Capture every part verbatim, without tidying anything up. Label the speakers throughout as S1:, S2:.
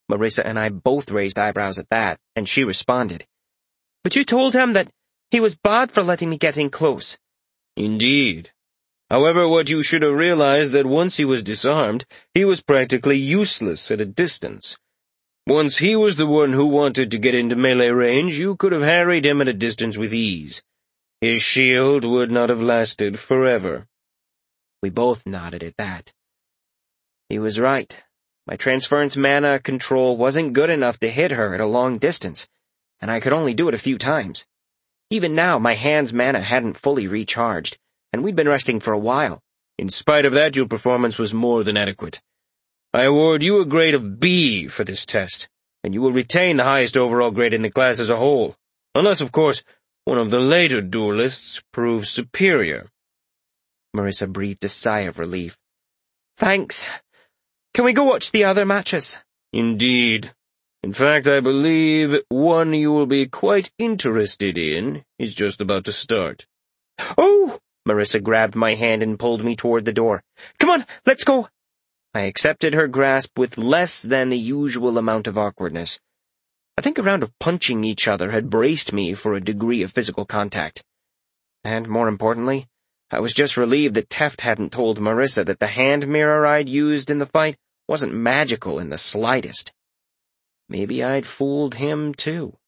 S1: Marissa and I both raised eyebrows at that, and she responded. But you told him that he was bad for letting me get in close.
S2: Indeed. However, what you should have realized that once he was disarmed, he was practically useless at a distance. Once he was the one who wanted to get into melee range, you could have harried him at a distance with ease. His shield would not have lasted forever.
S1: We both nodded at that. He was right. My transference mana control wasn't good enough to hit her at a long distance, and I could only do it a few times. Even now, my hand's mana hadn't fully recharged, and we'd been resting for a while.
S2: In spite of that, your performance was more than adequate. I award you a grade of B for this test, and you will retain the highest overall grade in the class as a whole, unless, of course, one of the later duelists proves superior.
S1: Marissa breathed a sigh of relief. Thanks. Can we go watch the other matches?
S2: Indeed. In fact, I believe one you will be quite interested in is just about to start.
S1: Oh! Marissa grabbed my hand and pulled me toward the door. Come on, let's go! I accepted her grasp with less than the usual amount of awkwardness. I think a round of punching each other had braced me for a degree of physical contact. And more importantly, I was just relieved that Teft hadn't told Marissa that the hand mirror I'd used in the fight wasn't magical in the slightest. Maybe I'd fooled him, too.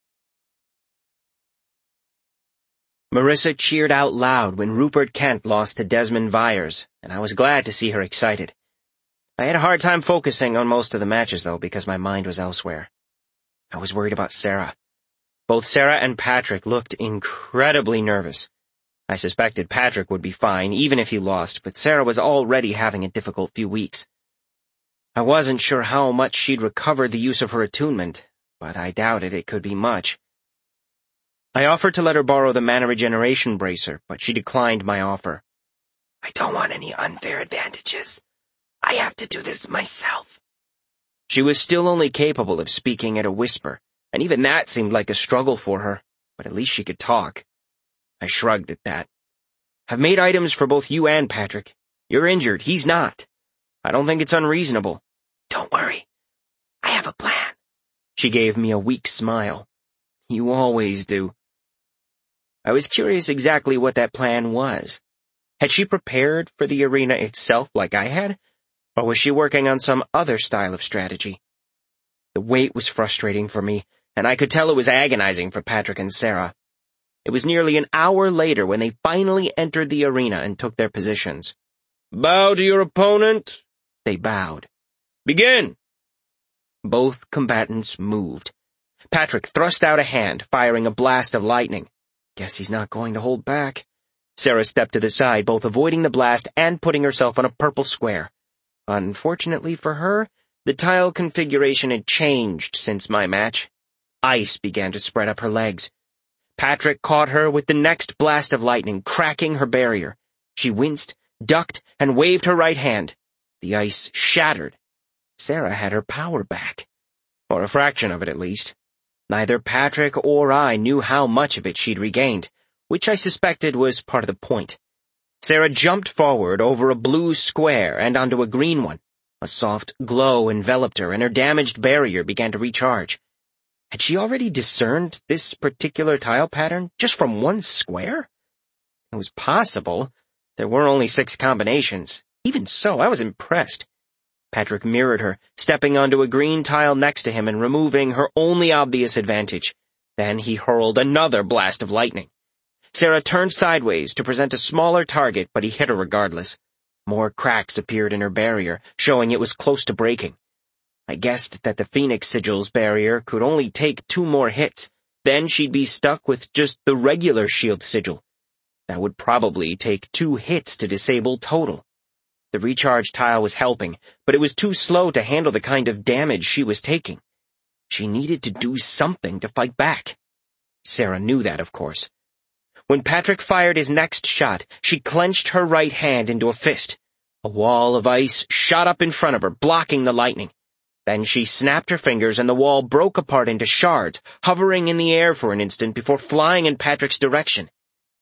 S1: Marissa cheered out loud when Rupert Kent lost to Desmond Vyers, and I was glad to see her excited. I had a hard time focusing on most of the matches, though, because my mind was elsewhere. I was worried about Sarah. Both Sarah and Patrick looked incredibly nervous. I suspected Patrick would be fine, even if he lost, but Sarah was already having a difficult few weeks. I wasn't sure how much she'd recovered the use of her attunement, but I doubted it could be much. I offered to let her borrow the mana regeneration bracer, but she declined my offer.
S3: I don't want any unfair advantages. I have to do this myself.
S1: She was still only capable of speaking at a whisper, and even that seemed like a struggle for her, but at least she could talk. I shrugged at that. I've made items for both you and Patrick. You're injured, he's not. I don't think it's unreasonable.
S3: Don't worry. I have a plan.
S1: She gave me a weak smile. You always do. I was curious exactly what that plan was. Had she prepared for the arena itself like I had, or was she working on some other style of strategy? The wait was frustrating for me, and I could tell it was agonizing for Patrick and Sarah. It was nearly an hour later when they finally entered the arena and took their positions.
S2: Bow to your opponent.
S1: They bowed.
S2: Begin!
S1: Both combatants moved. Patrick thrust out a hand, firing a blast of lightning. Guess he's not going to hold back. Sarah stepped to the side, both avoiding the blast and putting herself on a purple square. Unfortunately for her, the tile configuration had changed since my match. Ice began to spread up her legs. Patrick caught her with the next blast of lightning, cracking her barrier. She winced, ducked, and waved her right hand. The ice shattered. Sarah had her power back. Or a fraction of it, at least. Neither Patrick or I knew how much of it she'd regained, which I suspected was part of the point. Sarah jumped forward over a blue square and onto a green one. A soft glow enveloped her, and her damaged barrier began to recharge. Had she already discerned this particular tile pattern just from one square? It was possible. There were only six combinations. Even so, I was impressed. Patrick mirrored her, stepping onto a green tile next to him and removing her only obvious advantage. Then he hurled another blast of lightning. Sarah turned sideways to present a smaller target, but he hit her regardless. More cracks appeared in her barrier, showing it was close to breaking. I guessed that the Phoenix Sigil's barrier could only take two more hits. Then she'd be stuck with just the regular shield sigil. That would probably take two hits to disable total. The recharge tile was helping, but it was too slow to handle the kind of damage she was taking. She needed to do something to fight back. Sarah knew that, of course. When Patrick fired his next shot, she clenched her right hand into a fist. A wall of ice shot up in front of her, blocking the lightning. Then she snapped her fingers and the wall broke apart into shards, hovering in the air for an instant before flying in Patrick's direction.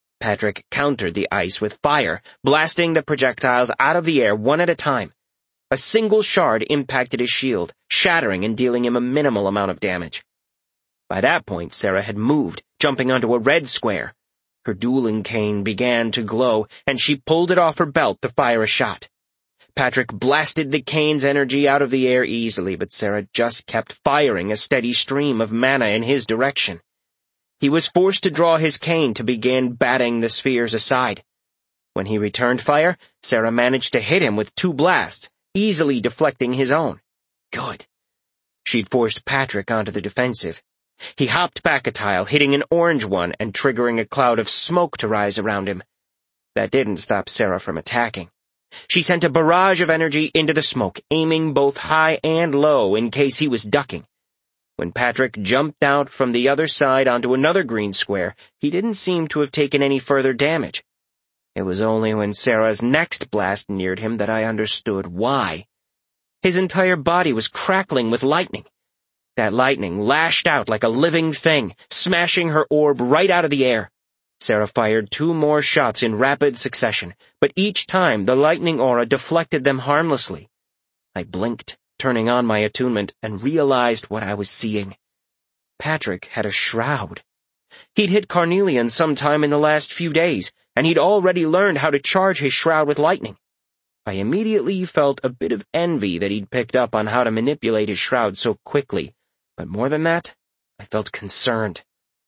S1: Patrick countered the ice with fire, blasting the projectiles out of the air one at a time. A single shard impacted his shield, shattering and dealing him a minimal amount of damage. By that point, Sarah had moved, jumping onto a red square. Her dueling cane began to glow, and she pulled it off her belt to fire a shot. Patrick blasted the cane's energy out of the air easily, but Sarah just kept firing a steady stream of mana in his direction. He was forced to draw his cane to begin batting the spheres aside. When he returned fire, Sarah managed to hit him with two blasts, easily deflecting his own. Good. She'd forced Patrick onto the defensive. He hopped back a tile, hitting an orange one and triggering a cloud of smoke to rise around him. That didn't stop Sarah from attacking. She sent a barrage of energy into the smoke, aiming both high and low in case he was ducking. When Patrick jumped out from the other side onto another green square, he didn't seem to have taken any further damage. It was only when Sarah's next blast neared him that I understood why. His entire body was crackling with lightning. That lightning lashed out like a living thing, smashing her orb right out of the air. Sarah fired two more shots in rapid succession, but each time the lightning aura deflected them harmlessly. I blinked, turning on my attunement, and realized what I was seeing. Patrick had a shroud. He'd hit Carnelian sometime in the last few days, and he'd already learned how to charge his shroud with lightning. I immediately felt a bit of envy that he'd picked up on how to manipulate his shroud so quickly, but more than that, I felt concerned.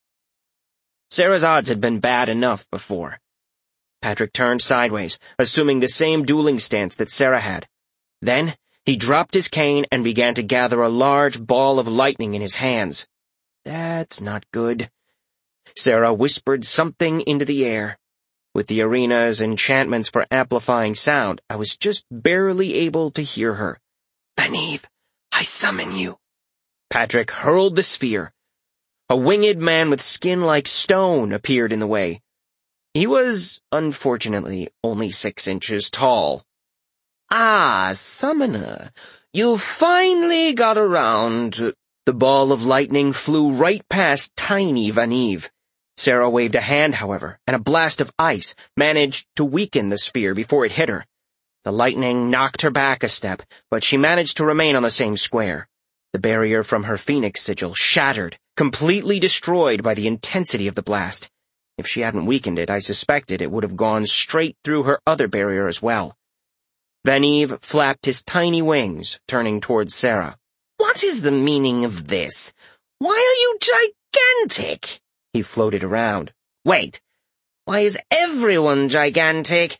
S1: Sarah's odds had been bad enough before. Patrick turned sideways, assuming the same dueling stance that Sarah had. Then, he dropped his cane and began to gather a large ball of lightning in his hands. That's not good. Sarah whispered something into the air. With the arena's enchantments for amplifying sound, I was just barely able to hear her.
S3: Vaneve, I summon you.
S1: Patrick hurled the sphere. A winged man with skin like stone appeared in the way. He was, unfortunately, only six inches tall.
S3: Ah, summoner, you finally got around to...
S1: The ball of lightning flew right past tiny Vaneve. Sarah waved a hand, however, and a blast of ice managed to weaken the sphere before it hit her. The lightning knocked her back a step, but she managed to remain on the same square. The barrier from her phoenix sigil shattered, completely destroyed by the intensity of the blast. If she hadn't weakened it, I suspected it would have gone straight through her other barrier as well. Vaneve flapped his tiny wings, turning towards Sarah.
S3: What is the meaning of this? Why are you gigantic?
S1: He floated around.
S3: Wait, why is everyone gigantic?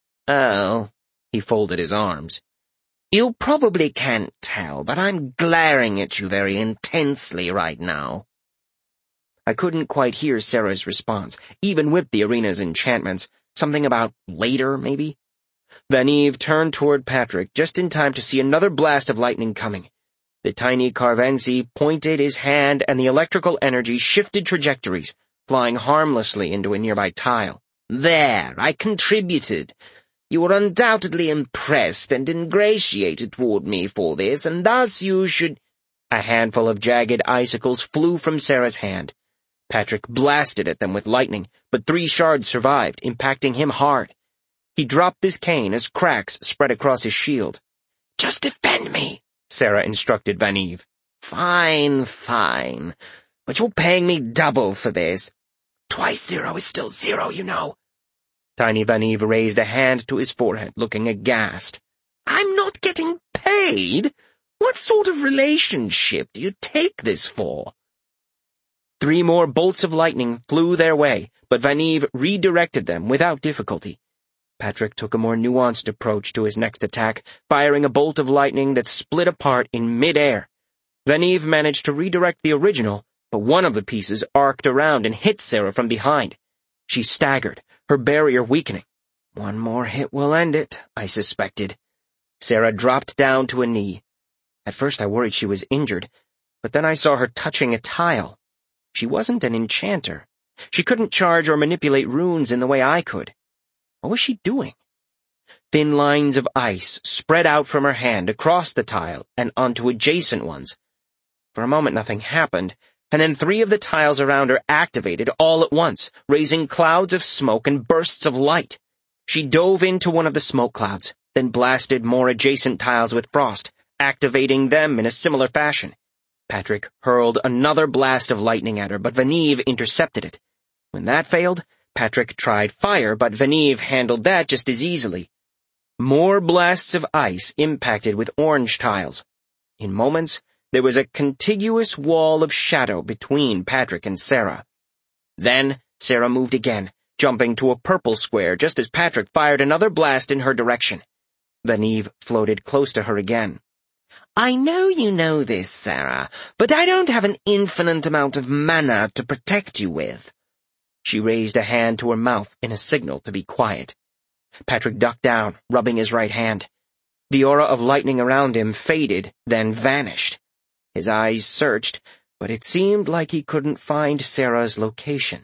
S1: Oh, he folded his arms.
S3: You probably can't tell, but I'm glaring at you very intensely right now.
S1: I couldn't quite hear Sarah's response, even with the arena's enchantments. Something about later, maybe? Vaneve turned toward Patrick just in time to see another blast of lightning coming. The tiny Carvensi pointed his hand and the electrical energy shifted trajectories, flying harmlessly into a nearby tile.
S3: There, I contributed. You were undoubtedly impressed and ingratiated toward me for this, and thus you should—
S1: A handful of jagged icicles flew from Sarah's hand. Patrick blasted at them with lightning, but three shards survived, impacting him hard. He dropped his cane as cracks spread across his shield.
S3: Just defend me,
S1: Sarah instructed Vaneve.
S3: Fine, fine. But you're paying me double for this. Twice zero is still zero, you know.
S1: Tiny Vaneve raised a hand to his forehead, looking aghast.
S3: I'm not getting paid? What sort of relationship do you take this for?
S1: Three more bolts of lightning flew their way, but Vaneve redirected them without difficulty. Patrick took a more nuanced approach to his next attack, firing a bolt of lightning that split apart in mid-air. Vaneve managed to redirect the original, but one of the pieces arced around and hit Sarah from behind. She staggered, her barrier weakening. One more hit will end it, I suspected. Sarah dropped down to a knee. At first I worried she was injured, but then I saw her touching a tile. She wasn't an enchanter. She couldn't charge or manipulate runes in the way I could. What was she doing? Thin lines of ice spread out from her hand across the tile and onto adjacent ones. For a moment nothing happened, and then three of the tiles around her activated all at once, raising clouds of smoke and bursts of light. She dove into one of the smoke clouds, then blasted more adjacent tiles with frost, activating them in a similar fashion. Patrick hurled another blast of lightning at her, but Venive intercepted it. When that failed, Patrick tried fire, but Venive handled that just as easily. More blasts of ice impacted with orange tiles. In moments, there was a contiguous wall of shadow between Patrick and Sarah. Then, Sarah moved again, jumping to a purple square just as Patrick fired another blast in her direction. Venive floated close to her again.
S3: I know you know this, Sarah, but I don't have an infinite amount of mana to protect you with.
S1: She raised a hand to her mouth in a signal to be quiet. Patrick ducked down, rubbing his right hand. The aura of lightning around him faded, then vanished. His eyes searched, but it seemed like he couldn't find Sarah's location.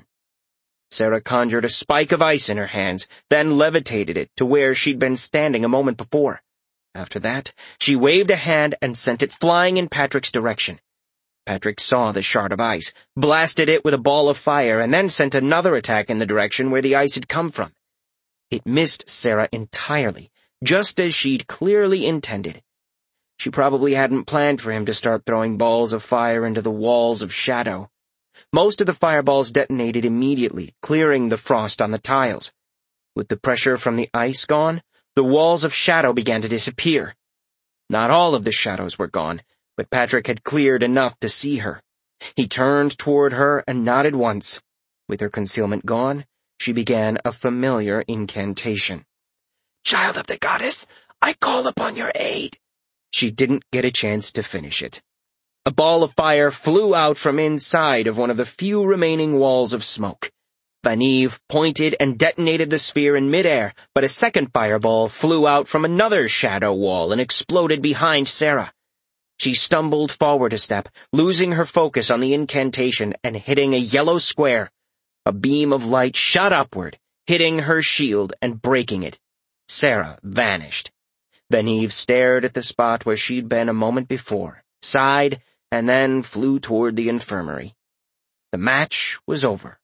S1: Sarah conjured a spike of ice in her hands, then levitated it to where she'd been standing a moment before. After that, she waved a hand and sent it flying in Patrick's direction. Patrick saw the shard of ice, blasted it with a ball of fire, and then sent another attack in the direction where the ice had come from. It missed Sarah entirely, just as she'd clearly intended. She probably hadn't planned for him to start throwing balls of fire into the walls of shadow. Most of the fireballs detonated immediately, clearing the frost on the tiles. With the pressure from the ice gone, the walls of shadow began to disappear. Not all of the shadows were gone, but Patrick had cleared enough to see her. He turned toward her and nodded once. With her concealment gone, she began a familiar incantation.
S3: Child of the goddess, I call upon your aid.
S1: She didn't get a chance to finish it. A ball of fire flew out from inside of one of the few remaining walls of smoke. Venive pointed and detonated the sphere in midair, but a second fireball flew out from another shadow wall and exploded behind Sarah. She stumbled forward a step, losing her focus on the incantation and hitting a yellow square. A beam of light shot upward, hitting her shield and breaking it. Sarah vanished. Venive stared at the spot where she'd been a moment before, sighed, and then flew toward the infirmary. The match was over.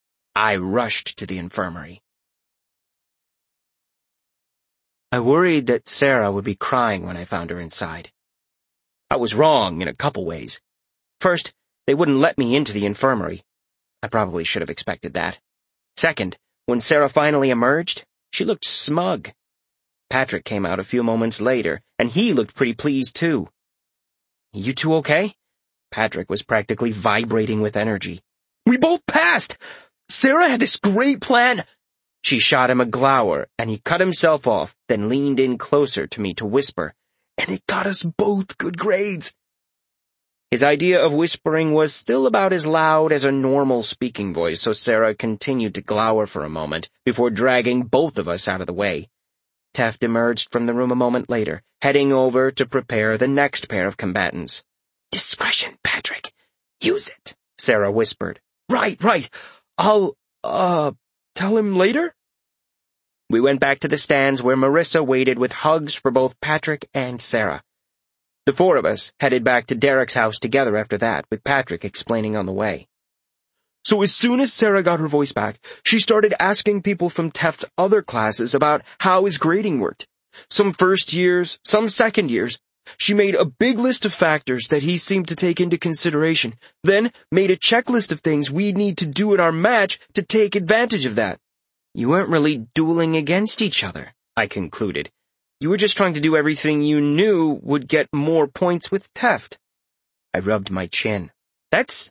S1: I rushed to the infirmary. I worried that Sarah would be crying when I found her inside. I was wrong in a couple ways. First, they wouldn't let me into the infirmary. I probably should have expected that. Second, when Sarah finally emerged, she looked smug. Patrick came out a few moments later, and he looked pretty pleased too. You two okay? Patrick was practically vibrating with energy.
S4: We both passed! Sarah had this great plan.
S1: She shot him a glower, and he cut himself off, then leaned in closer to me to whisper.
S4: And it got us both good grades.
S1: His idea of whispering was still about as loud as a normal speaking voice, so Sarah continued to glower for a moment before dragging both of us out of the way. Teft emerged from the room a moment later, heading over to prepare the next pair of combatants.
S3: Discretion, Patrick. Use it,
S1: Sarah whispered.
S4: Right, right. I'll, uh, tell him later?
S1: We went back to the stands where Marissa waited with hugs for both Patrick and Sarah. The four of us headed back to Derek's house together after that, with Patrick explaining on the way.
S4: So as soon as Sarah got her voice back, she started asking people from Teft's other classes about how his grading worked. Some first years, some second years. She made a big list of factors that he seemed to take into consideration, then made a checklist of things we'd need to do in our match to take advantage of that.
S1: You weren't really dueling against each other, I concluded. You were just trying to do everything you knew would get more points with Teft. I rubbed my chin. That's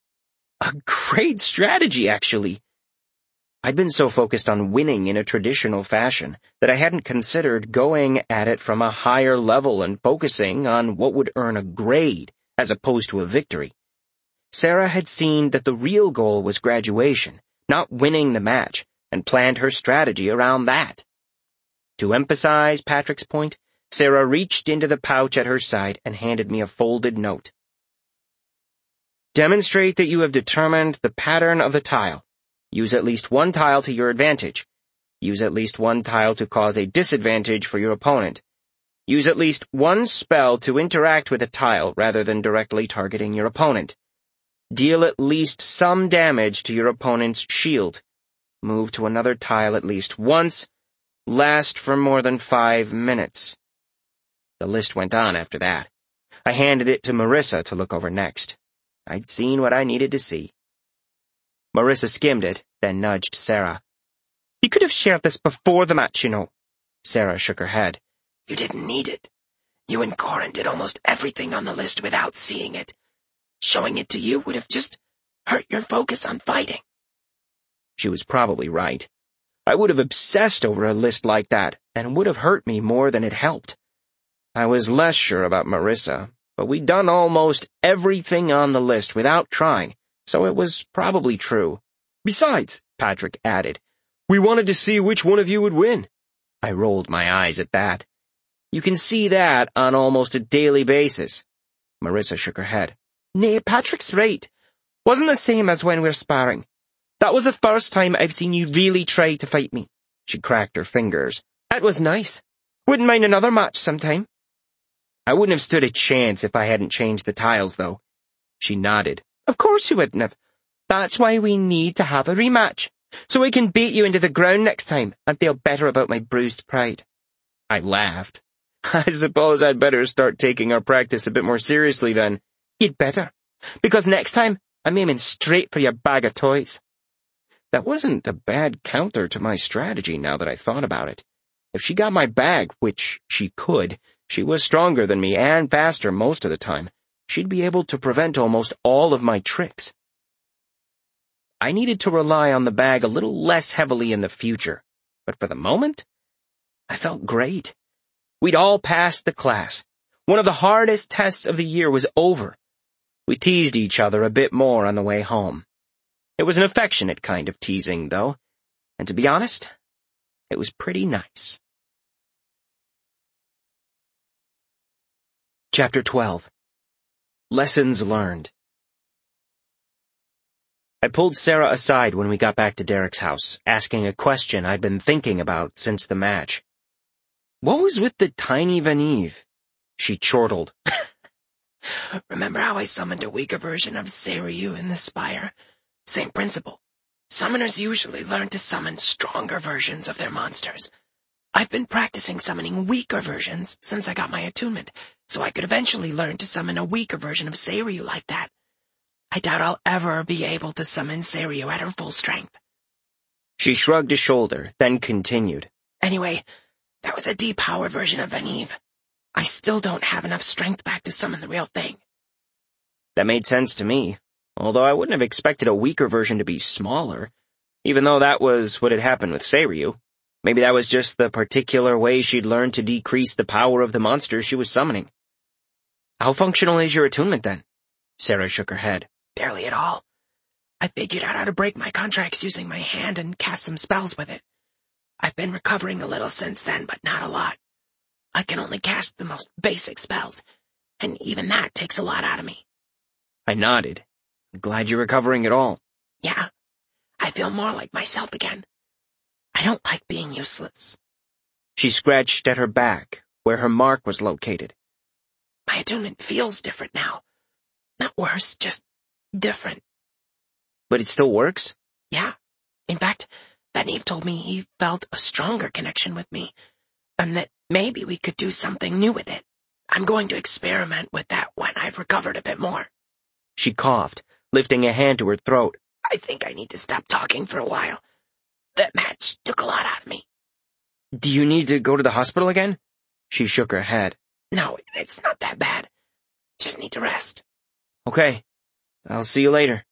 S1: a great strategy, actually. I'd been so focused on winning in a traditional fashion that I hadn't considered going at it from a higher level and focusing on what would earn a grade as opposed to a victory. Sarah had seen that the real goal was graduation, not winning the match, and planned her strategy around that. To emphasize Patrick's point, Sarah reached into the pouch at her side and handed me a folded note. Demonstrate that you have determined the pattern of the tile. Use at least one tile to your advantage. Use at least one tile to cause a disadvantage for your opponent. Use at least one spell to interact with a tile rather than directly targeting your opponent. Deal at least some damage to your opponent's shield. Move to another tile at least once. last for more than five minutes. The list went on after that. I handed it to Marissa to look over next. I'd seen what I needed to see. Marissa skimmed it, then nudged Sarah. You could have shared this before the match, you know. Sarah shook her head.
S3: You didn't need it. You and Corin did almost everything on the list without seeing it. Showing it to you would have just hurt your focus on fighting.
S1: She was probably right. I would have obsessed over a list like that, and it would have hurt me more than it helped. I was less sure about Marissa, but we'd done almost everything on the list without trying, so it was probably true.
S4: Besides, Patrick added, we wanted to see which one of you would win.
S1: I rolled my eyes at that. You can see that on almost a daily basis. Marissa shook her head.
S5: Nay, Patrick's right. Wasn't the same as when we're sparring. That was the first time I've seen you really try to fight me.
S1: She cracked her fingers.
S5: That was nice. Wouldn't mind another match sometime.
S1: I wouldn't have stood a chance if I hadn't changed the tiles, though. She nodded.
S5: Of course you wouldn't have. That's why we need to have a rematch, so I can beat you into the ground next time and feel better about my bruised pride.
S1: I laughed. I suppose I'd better start taking our practice a bit more seriously then.
S5: You'd better, because next time I'm aiming straight for your bag of toys.
S1: That wasn't a bad counter to my strategy now that I thought about it. If she got my bag, which she could, she was stronger than me and faster most of the time. She'd be able to prevent almost all of my tricks. I needed to rely on the bag a little less heavily in the future, but for the moment, I felt great. We'd all passed the class. One of the hardest tests of the year was over. We teased each other a bit more on the way home. It was an affectionate kind of teasing, though, and to be honest, it was pretty nice. Chapter twelve. Lessons Learned. I pulled Sarah aside when we got back to Derek's house, asking a question I'd been thinking about since the match. What was with the tiny Vanive? She chortled.
S3: Remember how I summoned a weaker version of Seiryu in the Spire? Same principle. Summoners usually learn to summon stronger versions of their monsters. I've been practicing summoning weaker versions since I got my attunement, so I could eventually learn to summon a weaker version of Seiryu like that. I doubt I'll ever be able to summon Seiryu at her full strength.
S1: She shrugged a shoulder, then continued.
S3: Anyway, that was a depower version of Vanive. I still don't have enough strength back to summon the real thing.
S1: That made sense to me, although I wouldn't have expected a weaker version to be smaller, even though that was what had happened with Seiryu. Maybe that was just the particular way she'd learned to decrease the power of the monster she was summoning. How functional is your attunement, then? Sarah shook her head.
S3: Barely at all. I figured out how to break my contracts using my hand and cast some spells with it. I've been recovering a little since then, but not a lot. I can only cast the most basic spells, and even that takes a lot out of me.
S1: I nodded. Glad you're recovering at all.
S3: Yeah, I feel more like myself again. I don't like being useless.
S1: She scratched at her back, where her mark was located.
S3: My attunement feels different now. Not worse, just different.
S1: But it still works?
S3: Yeah. In fact, Vanive told me he felt a stronger connection with me, and that maybe we could do something new with it. I'm going to experiment with that when I've recovered a bit more.
S1: She coughed, lifting a hand to her throat.
S3: I think I need to stop talking for a while. That match took a lot out of me.
S1: Do you need to go to the hospital again? She shook her head.
S3: No, it's not that bad. Just need to rest.
S1: Okay. I'll see you later.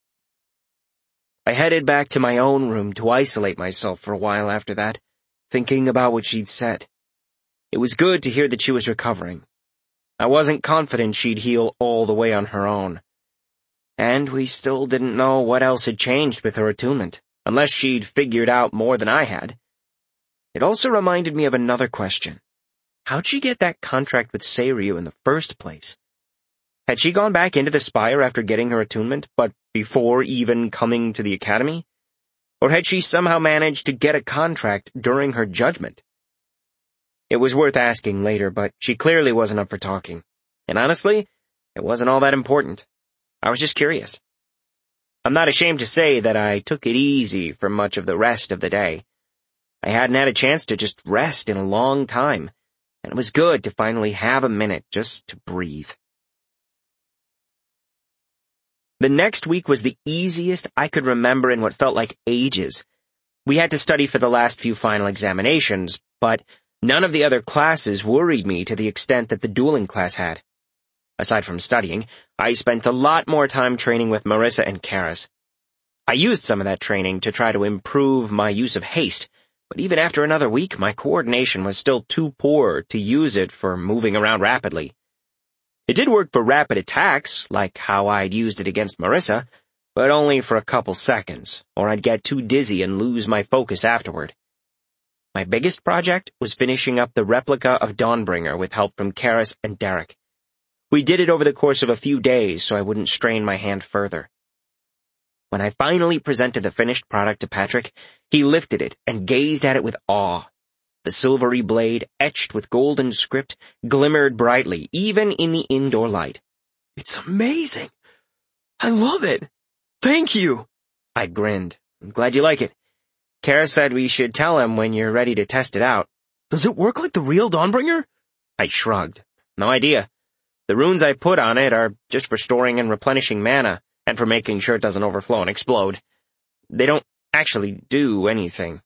S1: I headed back to my own room to isolate myself for a while after that, thinking about what she'd said. It was good to hear that she was recovering. I wasn't confident she'd heal all the way on her own. And we still didn't know what else had changed with her attunement, unless she'd figured out more than I had. It also reminded me of another question. How'd she get that contract with Seiryu in the first place? Had she gone back into the Spire after getting her attunement, but before even coming to the Academy? Or had she somehow managed to get a contract during her judgment? It was worth asking later, but she clearly wasn't up for talking. And honestly, it wasn't all that important. I was just curious. I'm not ashamed to say that I took it easy for much of the rest of the day. I hadn't had a chance to just rest in a long time, and it was good to finally have a minute just to breathe. The next week was the easiest I could remember in what felt like ages. We had to study for the last few final examinations, but none of the other classes worried me to the extent that the dueling class had. Aside from studying, I spent a lot more time training with Marissa and Karis. I used some of that training to try to improve my use of haste, but even after another week, my coordination was still too poor to use it for moving around rapidly. It did work for rapid attacks, like how I'd used it against Marissa, but only for a couple seconds, or I'd get too dizzy and lose my focus afterward. My biggest project was finishing up the replica of Dawnbringer with help from Karis and Derek. We did it over the course of a few days so I wouldn't strain my hand further. When I finally presented the finished product to Patrick, he lifted it and gazed at it with awe. The silvery blade, etched with golden script, glimmered brightly, even in the indoor light.
S4: It's amazing. I love it. Thank you.
S1: I grinned. I'm glad you like it. Kara said we should tell him when you're ready to test it out.
S4: Does it work like the real Dawnbringer?
S1: I shrugged. No idea. The runes I put on it are just for storing and replenishing mana, and for making sure it doesn't overflow and explode. They don't actually do anything.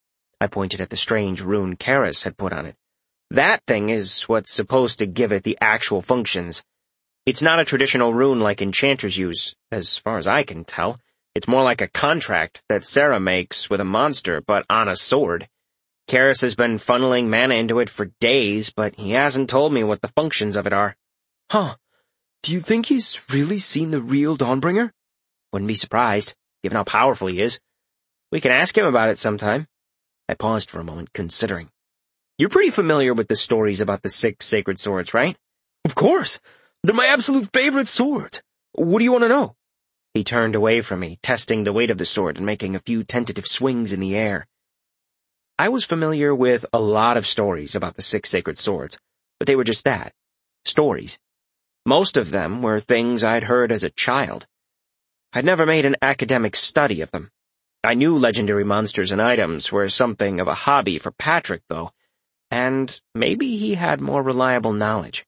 S1: I pointed at the strange rune Karis had put on it. That thing is what's supposed to give it the actual functions. It's not a traditional rune like enchanters use, as far as I can tell. It's more like a contract that Sarah makes with a monster, but on a sword. Karis has been funneling mana into it for days, but he hasn't told me what the functions of it are.
S4: Huh. Do you think he's really seen the real Dawnbringer?
S1: Wouldn't be surprised, given how powerful he is. We can ask him about it sometime. I paused for a moment, considering. You're pretty familiar with the stories about the six sacred swords, right?
S4: Of course. They're my absolute favorite swords. What do you want to know?
S1: He turned away from me, testing the weight of the sword and making a few tentative swings in the air. I was familiar with a lot of stories about the six sacred swords, but they were just that, stories. Most of them were things I'd heard as a child. I'd never made an academic study of them. I knew legendary monsters and items were something of a hobby for Patrick, though, and maybe he had more reliable knowledge.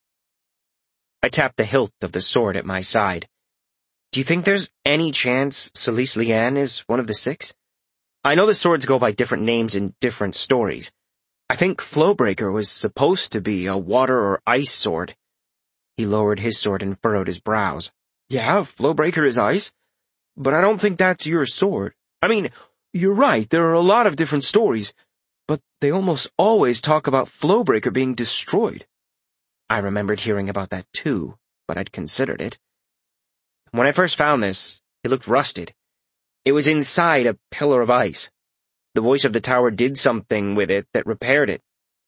S1: I tapped the hilt of the sword at my side. Do you think there's any chance Celise Liane is one of the six? I know the swords go by different names in different stories. I think Flowbreaker was supposed to be a water or ice sword. He lowered his sword and furrowed his brows.
S4: Yeah, Flowbreaker is ice, but I don't think that's your sword. I mean, you're right, there are a lot of different stories, but they almost always talk about Flowbreaker being destroyed.
S1: I remembered hearing about that too, but I'd considered it. When I first found this, it looked rusted. It was inside a pillar of ice. The voice of the tower did something with it that repaired it.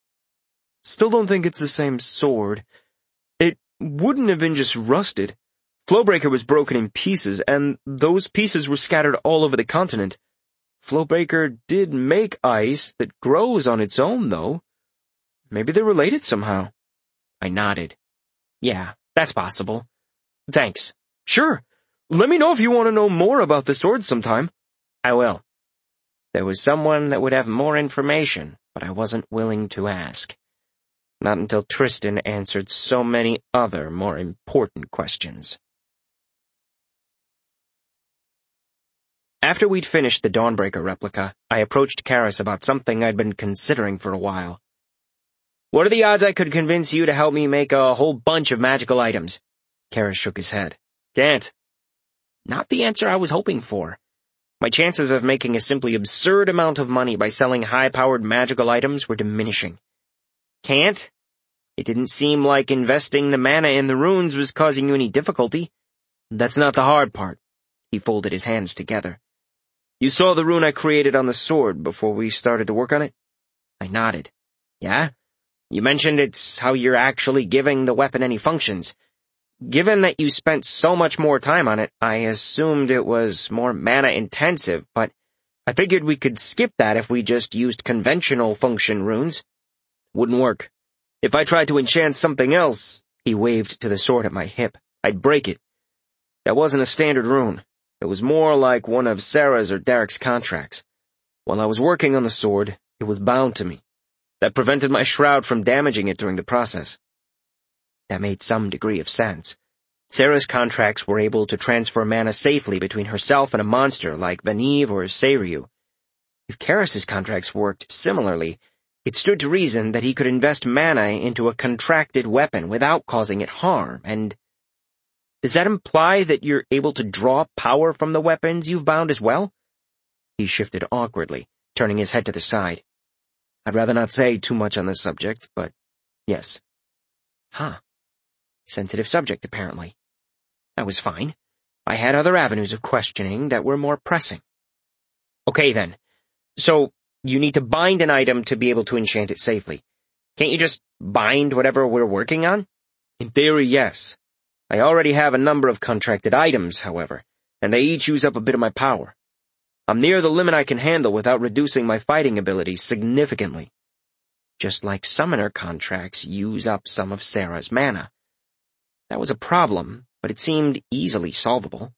S4: Still don't think it's the same sword. It wouldn't have been just rusted. Flowbreaker was broken in pieces, and those pieces were scattered all over the continent. Flowbreaker did make ice that grows on its own, though. Maybe they're related somehow.
S1: I nodded. Yeah, that's possible. Thanks.
S4: Sure. Let me know if you want to know more about the sword sometime.
S1: I will. There was someone that would have more information, but I wasn't willing to ask. Not until Tristan answered so many other more important questions. After we'd finished the Dawnbreaker replica, I approached Karis about something I'd been considering for a while. What are the odds I could convince you to help me make a whole bunch of magical items? Karis shook his head.
S4: Can't.
S1: Not the answer I was hoping for. My chances of making a simply absurd amount of money by selling high-powered magical items were diminishing. Can't? It didn't seem like investing the mana in the runes was causing you any difficulty.
S4: That's not the hard part. He folded his hands together. You saw the rune I created on the sword before we started to work on it?
S1: I nodded. Yeah? You mentioned it's how you're actually giving the weapon any functions. Given that you spent so much more time on it, I assumed it was more mana-intensive, but I figured we could skip that if we just used conventional function runes.
S4: Wouldn't work. If I tried to enchant something else, he waved to the sword at my hip, I'd break it. That wasn't a standard rune. It was more like one of Sarah's or Derek's contracts. While I was working on the sword,
S1: It was bound to me. That prevented my shroud from damaging it during the process. That made some degree of sense. Sarah's contracts were able to transfer mana safely between herself and a monster like Vaniv or Seiryu. If Karis's contracts worked similarly, it stood to reason that he could invest mana into a contracted weapon without causing it harm, and... Does that imply that you're able to draw power from the weapons you've bound as well? He shifted awkwardly, turning his head to the side. I'd rather not say too much on this subject, but yes. Huh. Sensitive subject, apparently. That was fine. I had other avenues of questioning that were more pressing. Okay, then. So, you need to bind an item to be able to enchant it safely. Can't you just bind whatever we're working on? In theory, yes. I already have a number of contracted items, however, and they each use up a bit of my power. I'm near the limit I can handle without reducing my fighting abilities significantly. Just like summoner contracts use up some of Sarah's mana. That was a problem, but it seemed easily solvable.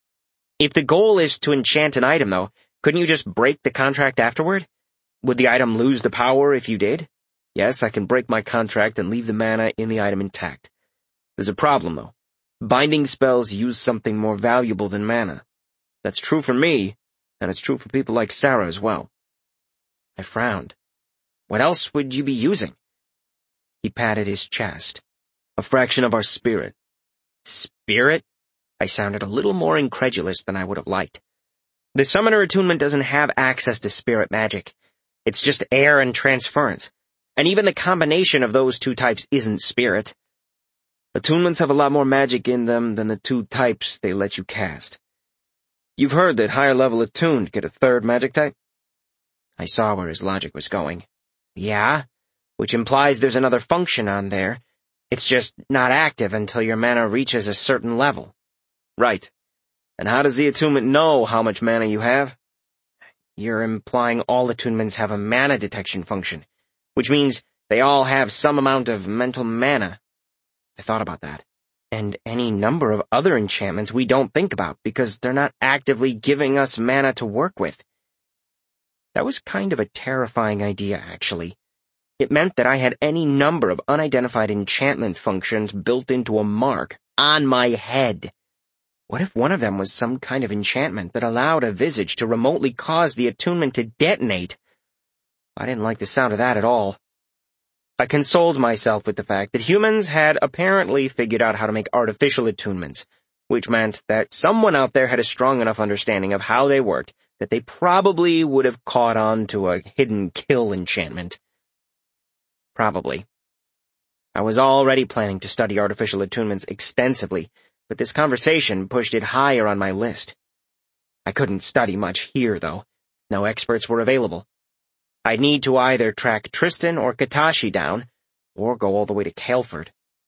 S1: If the goal is to enchant an item, though, couldn't you just break the contract afterward? Would the item lose the power if you did? Yes, I can break my contract and leave the mana in the item intact. There's a problem, though. Binding spells use something more valuable than mana. That's true for me, and it's true for people like Sarah as well. I frowned. What else would you be using? He patted his chest. A fraction of our spirit. Spirit? I sounded a little more incredulous than I would have liked. The summoner attunement doesn't have access to spirit magic. It's just air and transference, and even the combination of those two types isn't spirit. Attunements have a lot more magic in them than the two types they let you cast. You've heard that higher-level attuned get a third magic type? I saw where his logic was going. Yeah, which implies there's another function on there. It's just not active until your mana reaches a certain level. Right. And how does the attunement know how much mana you have? You're implying all attunements have a mana detection function, which means they all have some amount of mental mana. I thought about that. And any number of other enchantments we don't think about because they're not actively giving us mana to work with. That was kind of a terrifying idea, actually. It meant that I had any number of unidentified enchantment functions built into a mark on my head. What if one of them was some kind of enchantment that allowed a visage to remotely cause the attunement to detonate? I didn't like the sound of that at all. I consoled myself with the fact that humans had apparently figured out how to make artificial attunements, which meant that someone out there had a strong enough understanding of how they worked that they probably would have caught on to a hidden kill enchantment. Probably. I was already planning to study artificial attunements extensively, but this conversation pushed it higher on my list. I couldn't study much here, though. No experts were available. I'd need to either track Tristan or Katashi down, or go all the way to Caleford.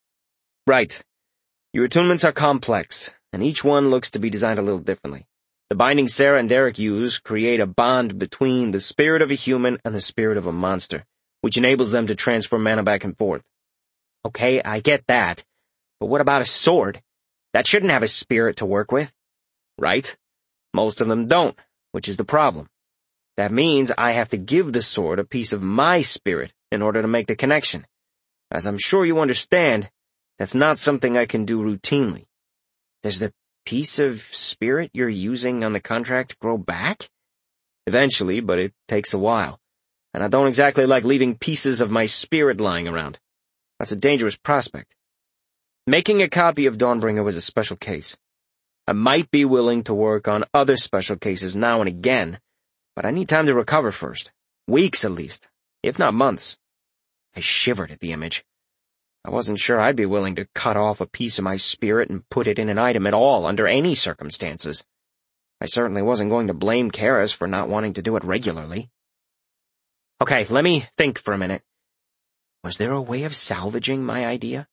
S1: Right. Your attunements are complex, and each one looks to be designed a little differently. The bindings Sarah and Derek use create a bond between the spirit of a human and the spirit of a monster, which enables them to transfer mana back and forth. Okay, I get that, but what about a sword? That shouldn't have a spirit to work with. Right? Most of them don't, which is the problem. That means I have to give the sword a piece of my spirit in order to make the connection. As I'm sure you understand, that's not something I can do routinely. Does the piece of spirit you're using on the contract grow back? Eventually, but it takes a while. And I don't exactly like leaving pieces of my spirit lying around. That's a dangerous prospect. Making a copy of Dawnbringer was a special case. I might be willing to work on other special cases now and again, but I need time to recover first. Weeks at least, if not months. I shivered at the image. I wasn't sure I'd be willing to cut off a piece of my spirit and put it in an item at all under any circumstances. I certainly wasn't going to blame Karis for not wanting to do it regularly. Okay, let me think for a minute. Was there a way of salvaging my idea?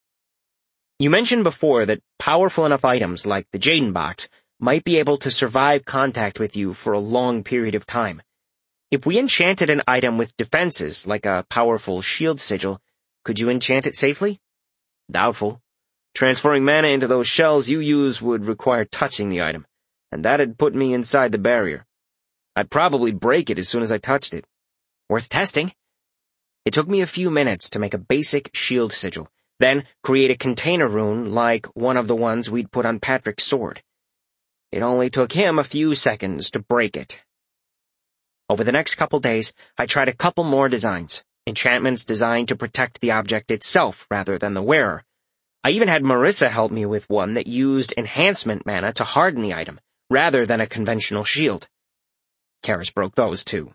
S1: You mentioned before that powerful enough items like the Jaden box might be able to survive contact with you for a long period of time. If we enchanted an item with defenses, like a powerful shield sigil, could you enchant it safely? Doubtful. Transferring mana into those shells you use would require touching the item, and that'd put me inside the barrier. I'd probably break it as soon as I touched it. Worth testing. It took me a few minutes to make a basic shield sigil, then create a container rune like one of the ones we'd put on Patrick's sword. It only took him a few seconds to break it. Over the next couple days, I tried a couple more designs, enchantments designed to protect the object itself rather than the wearer. I even had Marissa help me with one that used enhancement mana to harden the item, rather than a conventional shield. Karis broke those too.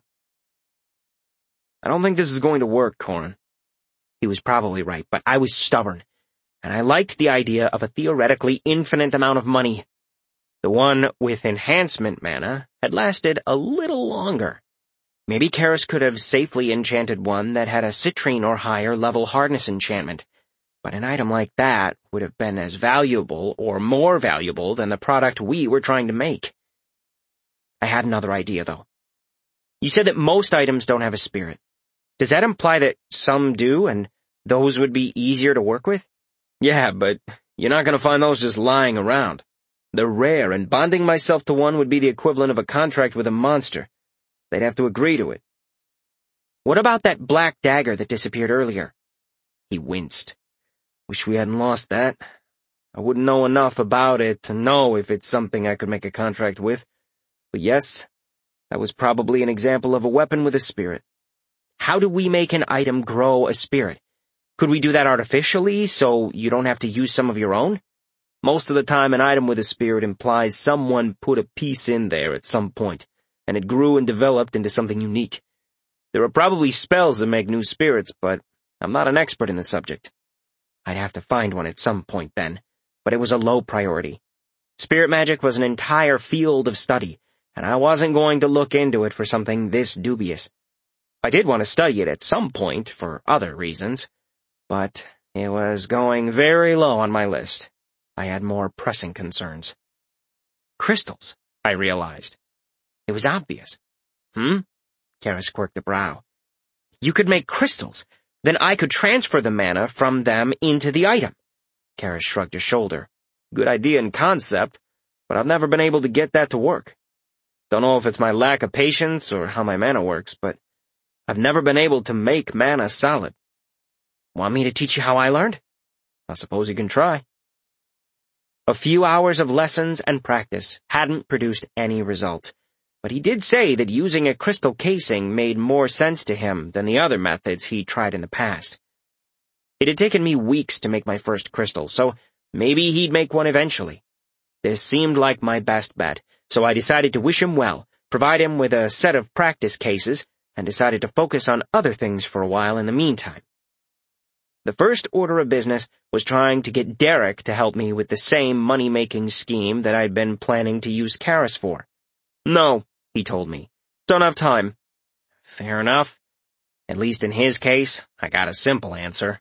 S1: I don't think this is going to work, Corin. He was probably right, but I was stubborn, and I liked the idea of a theoretically infinite amount of money. The one with enhancement mana had lasted a little longer. Maybe Karis could have safely enchanted one that had a citrine or higher level hardness enchantment, but an item like that would have been as valuable or more valuable than the product we were trying to make. I had another idea, though. You said that most items don't have a spirit. Does that imply that some do, and those would be easier to work with?
S2: Yeah, but you're not going to find those just lying around. They're rare, and bonding myself to one would be the equivalent of a contract with a monster. They'd have to agree to it.
S1: What about that black dagger that disappeared earlier?
S2: He winced. Wish we hadn't lost that. I wouldn't know enough about it to know if it's something I could make a contract with. But yes, that was probably an example of a weapon with a spirit.
S1: How do we make an item grow a spirit? Could we do that artificially, so you don't have to use some of your own?
S2: Most of the time, an item with a spirit implies someone put a piece in there at some point, and it grew and developed into something unique. There are probably spells that make new spirits, but I'm not an expert in the subject.
S1: I'd have to find one at some point then, but it was a low priority. Spirit magic was an entire field of study, and I wasn't going to look into it for something this dubious. I did want to study it at some point for other reasons, but it was going very low on my list. I had more pressing concerns. Crystals, I realized. It was obvious.
S2: Hmm?
S1: Karis quirked a brow. You could make crystals. Then I could transfer the mana from them into the item. Karis shrugged a shoulder.
S2: Good idea in concept, but I've never been able to get that to work. Don't know if it's my lack of patience or how my mana works, but I've never been able to make mana solid.
S1: Want me to teach you how I learned?
S2: I suppose you can try.
S1: A few hours of lessons and practice hadn't produced any results, but he did say that using a crystal casing made more sense to him than the other methods he'd tried in the past. It had taken me weeks to make my first crystal, so maybe he'd make one eventually. This seemed like my best bet, so I decided to wish him well, provide him with a set of practice cases, and decided to focus on other things for a while in the meantime. The first order of business was trying to get Derek to help me with the same money-making scheme that I'd been planning to use Karis for.
S2: No, he told me. Don't have time.
S1: Fair enough. At least in his case, I got a simple answer.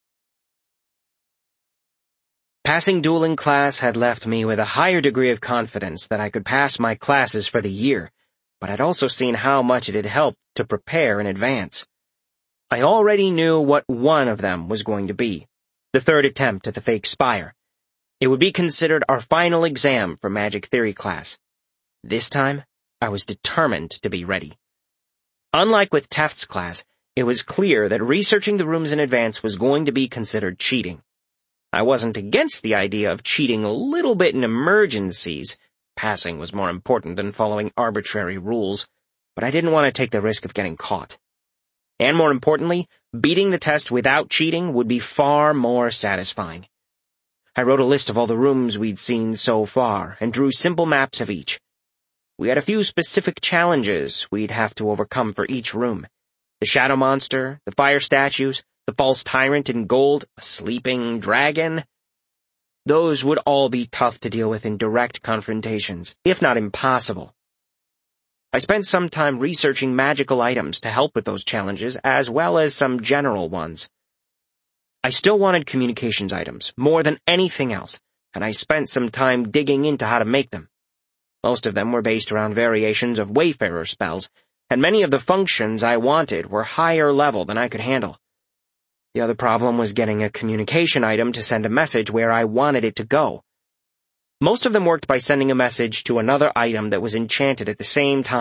S1: Passing dueling class had left me with a higher degree of confidence that I could pass my classes for the year, but I'd also seen how much it had helped to prepare in advance. I already knew what one of them was going to be, the third attempt at the fake spire. It would be considered our final exam for magic theory class. This time, I was determined to be ready. Unlike with Teft's class, it was clear that researching the rooms in advance was going to be considered cheating. I wasn't against the idea of cheating a little bit in emergencies. Passing was more important than following arbitrary rules, but I didn't want to take the risk of getting caught. And more importantly, beating the test without cheating would be far more satisfying. I wrote a list of all the rooms we'd seen so far and drew simple maps of each. We had a few specific challenges we'd have to overcome for each room. The shadow monster, the fire statues, the false tyrant in gold, a sleeping dragon. Those would all be tough to deal with in direct confrontations, if not impossible. I spent some time researching magical items to help with those challenges, as well as some general ones. I still wanted communications items, more than anything else, and I spent some time digging into how to make them. Most of them were based around variations of Wayfarer spells, and many of the functions I wanted were higher level than I could handle. The other problem was getting a communication item to send a message where I wanted it to go. Most of them worked by sending a message to another item that was enchanted at the same time,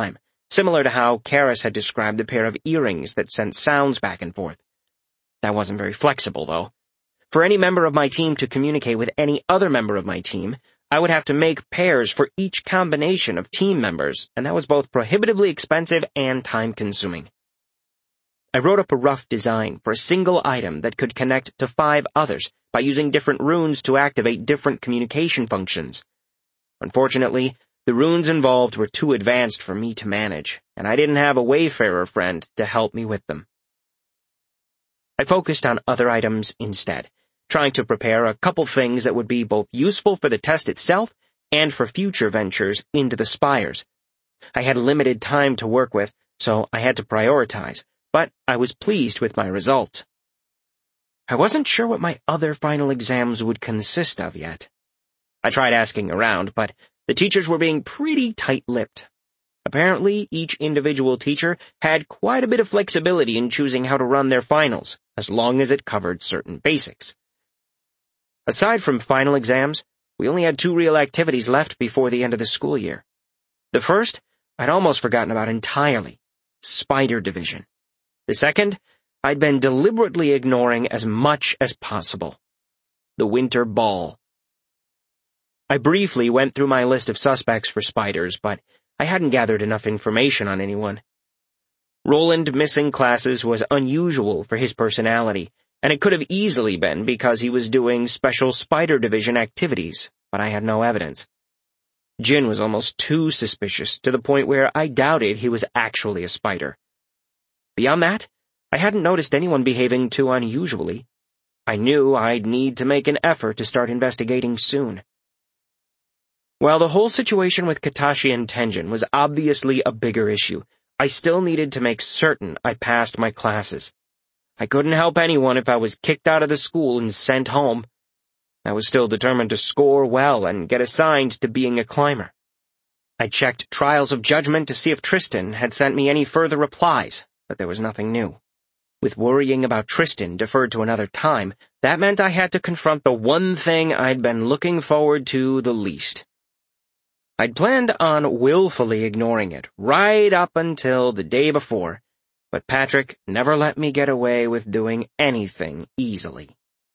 S1: similar to how Karis had described the pair of earrings that sent sounds back and forth. That wasn't very flexible, though. For any member of my team to communicate with any other member of my team, I would have to make pairs for each combination of team members, and that was both prohibitively expensive and time-consuming. I wrote up a rough design for a single item that could connect to five others by using different runes to activate different communication functions. Unfortunately, the runes involved were too advanced for me to manage, and I didn't have a Wayfarer friend to help me with them. I focused on other items instead, trying to prepare a couple things that would be both useful for the test itself and for future ventures into the spires. I had limited time to work with, so I had to prioritize, but I was pleased with my results. I wasn't sure what my other final exams would consist of yet. I tried asking around, but the teachers were being pretty tight-lipped. Apparently, each individual teacher had quite a bit of flexibility in choosing how to run their finals, as long as it covered certain basics. Aside from final exams, we only had two real activities left before the end of the school year. The first, I'd almost forgotten about entirely, Spider Division. The second, I'd been deliberately ignoring as much as possible, the Winter Ball. I briefly went through my list of suspects for spiders, but I hadn't gathered enough information on anyone. Roland missing classes was unusual for his personality, and it could have easily been because he was doing special Spider Division activities, but I had no evidence. Jin was almost too suspicious, to the point where I doubted he was actually a spider. Beyond that, I hadn't noticed anyone behaving too unusually. I knew I'd need to make an effort to start investigating soon. While the whole situation with Katashi and Tenjin was obviously a bigger issue, I still needed to make certain I passed my classes. I couldn't help anyone if I was kicked out of the school and sent home. I was still determined to score well and get assigned to being a climber. I checked Trials of Judgment to see if Tristan had sent me any further replies, but there was nothing new. With worrying about Tristan deferred to another time, that meant I had to confront the one thing I'd been looking forward to the least. I'd planned on willfully ignoring it right up until the day before, but Patrick never let me get away with doing anything easily.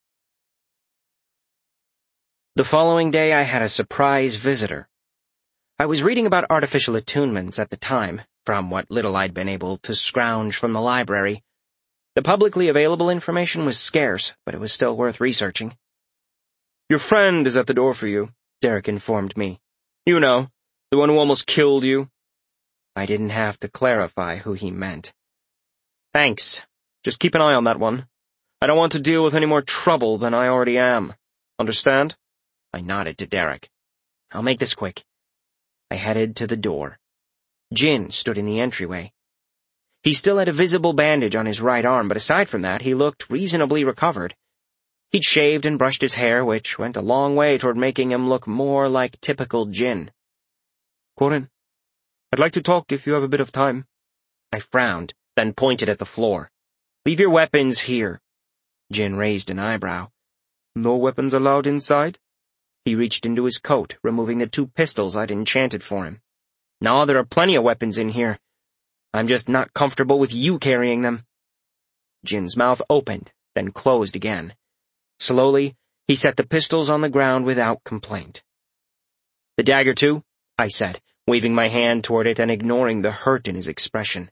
S1: The following day I had a surprise visitor. I was reading about artificial attunements at the time, from what little I'd been able to scrounge from the library. The publicly available information was scarce, but it was still worth researching.
S4: "Your friend is at the door for you," Derek informed me. "You know, the one who almost killed you."
S1: I didn't have to clarify who he meant.
S4: "Thanks. Just keep an eye on that one. I don't want to deal with any more trouble than I already am. Understand?"
S1: I nodded to Derek. "I'll make this quick." I headed to the door. Jin stood in the entryway. He still had a visible bandage on his right arm, but aside from that, he looked reasonably recovered. He'd shaved and brushed his hair, which went a long way toward making him look more like typical Jin.
S4: "Corin, I'd like to talk if you have a bit of time."
S1: I frowned, then pointed at the floor. "Leave your weapons here." Jin raised an eyebrow.
S4: "No weapons allowed inside?"
S1: He reached into his coat, removing the two pistols I'd enchanted for him. "No, there are plenty of weapons in here. I'm just not comfortable with you carrying them." Jin's mouth opened, then closed again. Slowly, he set the pistols on the ground without complaint. "The dagger too?" I said, waving my hand toward it and ignoring the hurt in his expression.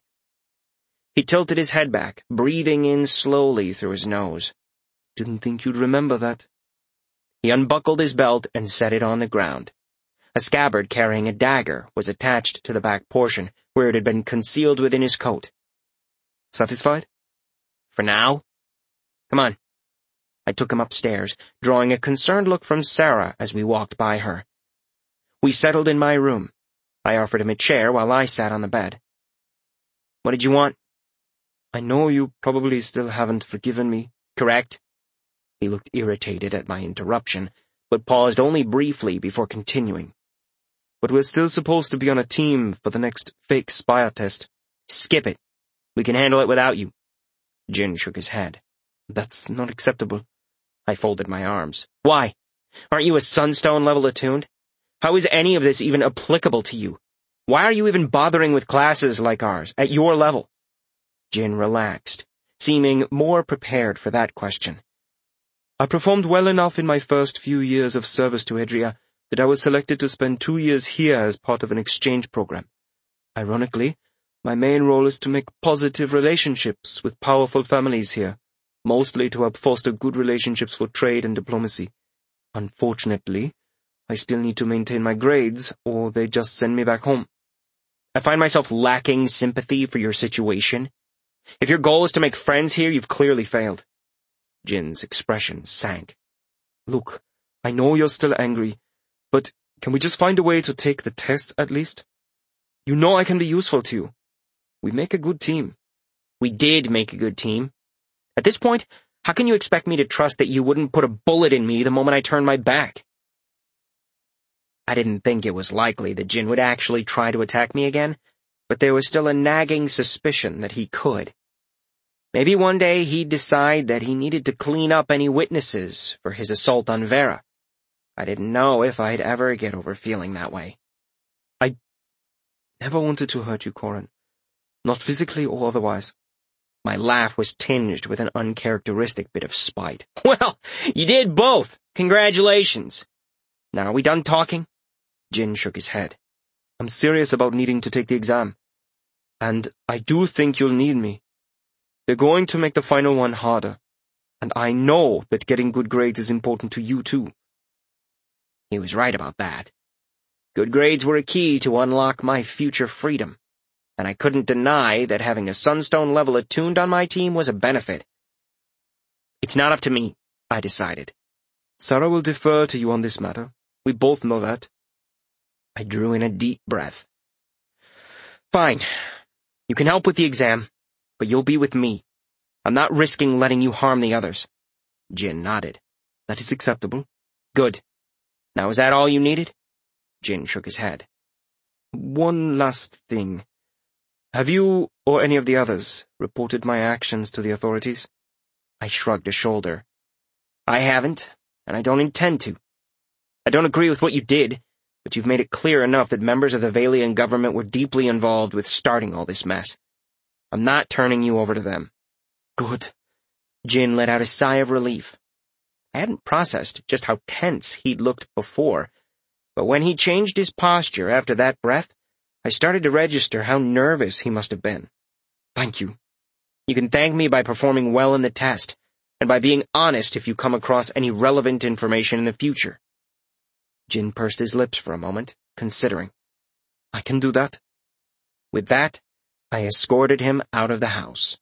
S1: He tilted his head back, breathing in slowly through his nose.
S4: "Didn't think you'd remember that."
S1: He unbuckled his belt and set it on the ground. A scabbard carrying a dagger was attached to the back portion, where it had been concealed within his coat.
S4: "Satisfied?"
S1: "For now. Come on." I took him upstairs, drawing a concerned look from Sarah as we walked by her. We settled in my room. I offered him a chair while I sat on the bed. "What did you want?"
S4: "I know you probably still haven't forgiven me."
S1: "Correct." He looked irritated at my interruption, but paused only briefly before continuing.
S4: "But we're still supposed to be on a team for the next fake spire test."
S1: "Skip it. We can handle it without you." Jin shook his head.
S4: "That's not acceptable."
S1: I folded my arms. "Why? Aren't you a Sunstone level attuned? How is any of this even applicable to you? Why are you even bothering with classes like ours, at your level? Jin relaxed, seeming more prepared for that question.
S4: I performed well enough in my first few years of service to Edria that I was selected to spend two years here as part of an exchange program. Ironically, my main role is to make positive relationships with powerful families here, mostly to help foster good relationships for trade and diplomacy. Unfortunately, I still need to maintain my grades, or they just send me back home.
S1: I find myself lacking sympathy for your situation. If your goal is to make friends here, you've clearly failed.
S4: Jin's expression sank. Look, I know you're still angry, but can we just find a way to take the test at least? You know I can be useful to you. We make a good team.
S1: We did make a good team. At this point, how can you expect me to trust that you wouldn't put a bullet in me the moment I turned my back? I didn't think it was likely that Jin would actually try to attack me again, but there was still a nagging suspicion that he could. Maybe one day he'd decide that he needed to clean up any witnesses for his assault on Vera. I didn't know if I'd ever get over feeling that way.
S4: I never wanted to hurt you, Corin. Not physically or otherwise.
S1: My laugh was tinged with an uncharacteristic bit of spite. Well, you did both. Congratulations. Now are we done talking?
S4: Jin shook his head. I'm serious about needing to take the exam. And I do think you'll need me. They're going to make the final one harder. And I know that getting good grades is important to you too.
S1: He was right about that. Good grades were a key to unlock my future freedom. And I couldn't deny that having a Sunstone level attuned on my team was a benefit. It's not up to me, I decided.
S4: Sarah will defer to you on this matter. We both know that.
S1: I drew in a deep breath. Fine. You can help with the exam, but you'll be with me. I'm not risking letting you harm the others. Jin nodded.
S4: That is acceptable.
S1: Good. Now is that all you needed? Jin shook his head.
S4: One last thing. Have you, or any of the others, reported my actions to the authorities?
S1: I shrugged a shoulder. I haven't, and I don't intend to. I don't agree with what you did, but you've made it clear enough that members of the Vailian government were deeply involved with starting all this mess. I'm not turning you over to them.
S4: Good.
S1: Jin let out a sigh of relief. I hadn't processed just how tense he'd looked before, but when he changed his posture after that breath, I started to register how nervous he must have been.
S4: Thank you.
S1: You can thank me by performing well in the test, and by being honest if you come across any relevant information in the future. Jin pursed his lips for a moment, considering.
S4: I can do that.
S1: With that, I escorted him out of the house.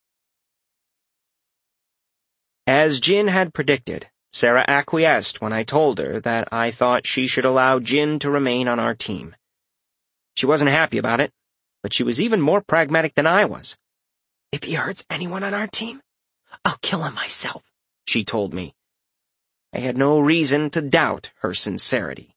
S1: As Jin had predicted, Sarah acquiesced when I told her that I thought she should allow Jin to remain on our team. She wasn't happy about it, but she was even more pragmatic than I was.
S3: If he hurts anyone on our team, I'll kill him myself,
S1: she told me. I had no reason to doubt her sincerity.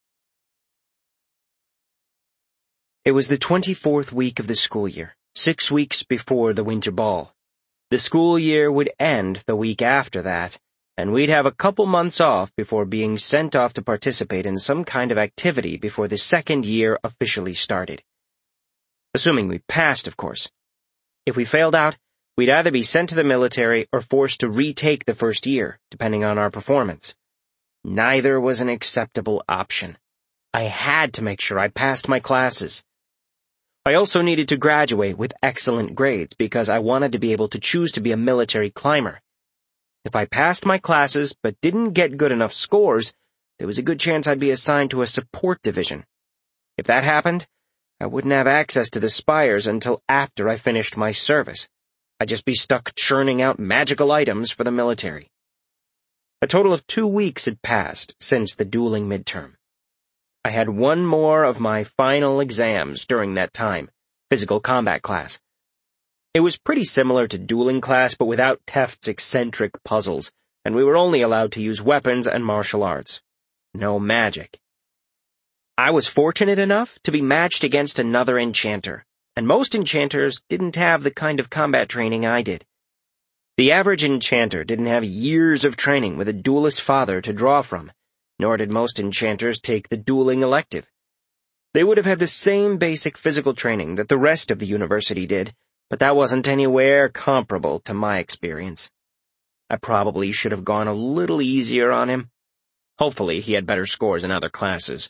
S1: It was the twenty-fourth week of the school year, six weeks before the winter ball. The school year would end the week after that, and we'd have a couple months off before being sent off to participate in some kind of activity before the second year officially started. Assuming we passed, of course. If we failed out, we'd either be sent to the military or forced to retake the first year, depending on our performance. Neither was an acceptable option. I had to make sure I passed my classes. I also needed to graduate with excellent grades because I wanted to be able to choose to be a military climber. If I passed my classes but didn't get good enough scores, there was a good chance I'd be assigned to a support division. If that happened, I wouldn't have access to the spires until after I finished my service. I'd just be stuck churning out magical items for the military. A total of two weeks had passed since the dueling midterm. I had one more of my final exams during that time, physical combat class. It was pretty similar to dueling class, but without Teft's eccentric puzzles, and we were only allowed to use weapons and martial arts. No magic. I was fortunate enough to be matched against another enchanter, and most enchanters didn't have the kind of combat training I did. The average enchanter didn't have years of training with a duelist father to draw from, nor did most enchanters take the dueling elective. They would have had the same basic physical training that the rest of the university did, but that wasn't anywhere comparable to my experience. I probably should have gone a little easier on him. Hopefully, he had better scores in other classes.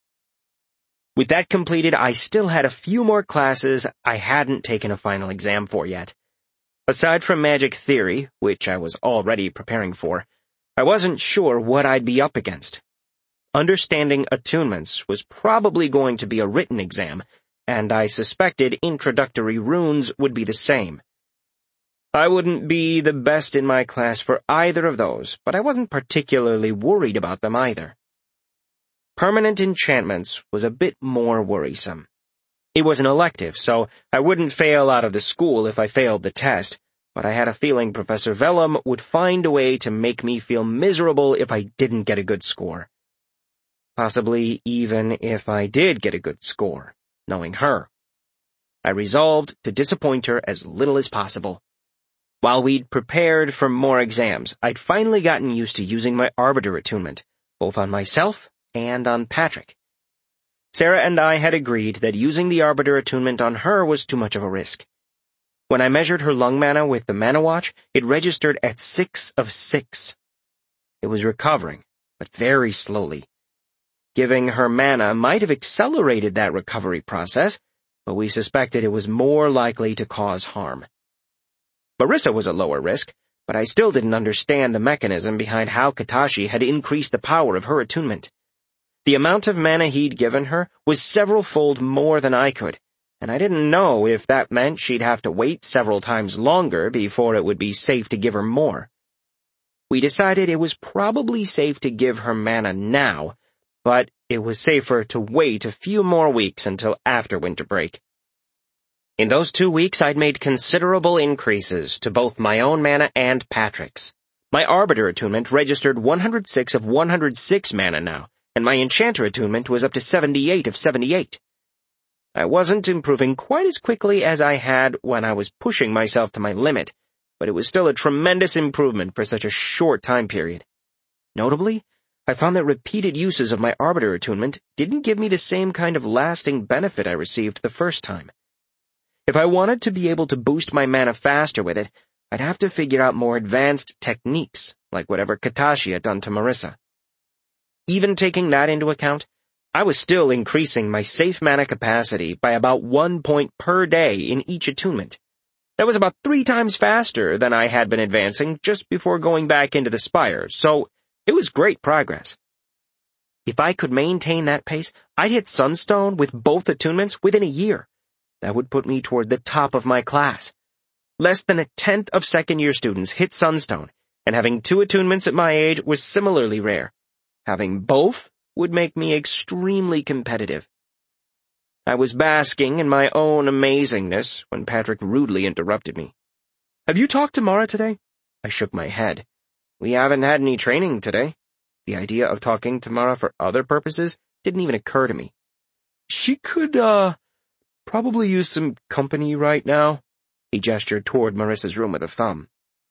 S1: With that completed, I still had a few more classes I hadn't taken a final exam for yet. Aside from magic theory, which I was already preparing for, I wasn't sure what I'd be up against. Understanding attunements was probably going to be a written exam, and I suspected introductory runes would be the same. I wouldn't be the best in my class for either of those, but I wasn't particularly worried about them either. Permanent enchantments was a bit more worrisome. It was an elective, so I wouldn't fail out of the school if I failed the test, but I had a feeling Professor Vellum would find a way to make me feel miserable if I didn't get a good score. Possibly even if I did get a good score, knowing her. I resolved to disappoint her as little as possible. While we'd prepared for more exams, I'd finally gotten used to using my Arbiter attunement, both on myself and on Patrick. Sarah and I had agreed that using the Arbiter attunement on her was too much of a risk. When I measured her lung mana with the Mana Watch, it registered at six of six. It was recovering, but very slowly. Giving her mana might have accelerated that recovery process, but we suspected it was more likely to cause harm. Marissa was a lower risk, but I still didn't understand the mechanism behind how Katashi had increased the power of her attunement. The amount of mana he'd given her was several-fold more than I could, and I didn't know if that meant she'd have to wait several times longer before it would be safe to give her more. We decided it was probably safe to give her mana now, but it was safer to wait a few more weeks until after winter break. In those two weeks, I'd made considerable increases to both my own mana and Patrick's. My Arbiter attunement registered one hundred six of one hundred six mana now, and my Enchanter attunement was up to seventy-eight of seventy-eight. I wasn't improving quite as quickly as I had when I was pushing myself to my limit, but it was still a tremendous improvement for such a short time period. Notably, I found that repeated uses of my Arbiter attunement didn't give me the same kind of lasting benefit I received the first time. If I wanted to be able to boost my mana faster with it, I'd have to figure out more advanced techniques, like whatever Katashi had done to Marissa. Even taking that into account, I was still increasing my safe mana capacity by about one point per day in each attunement. That was about three times faster than I had been advancing just before going back into the Spire, so it was great progress. If I could maintain that pace, I'd hit Sunstone with both attunements within a year. That would put me toward the top of my class. Less than a tenth of second-year students hit Sunstone, and having two attunements at my age was similarly rare. Having both would make me extremely competitive. I was basking in my own amazingness when Patrick rudely interrupted me. "Have you talked to Mara today?" I shook my head. "We haven't had any training today." The idea of talking to Mara for other purposes didn't even occur to me. "She could, uh... probably use some company right now." He gestured toward Marissa's room with a thumb.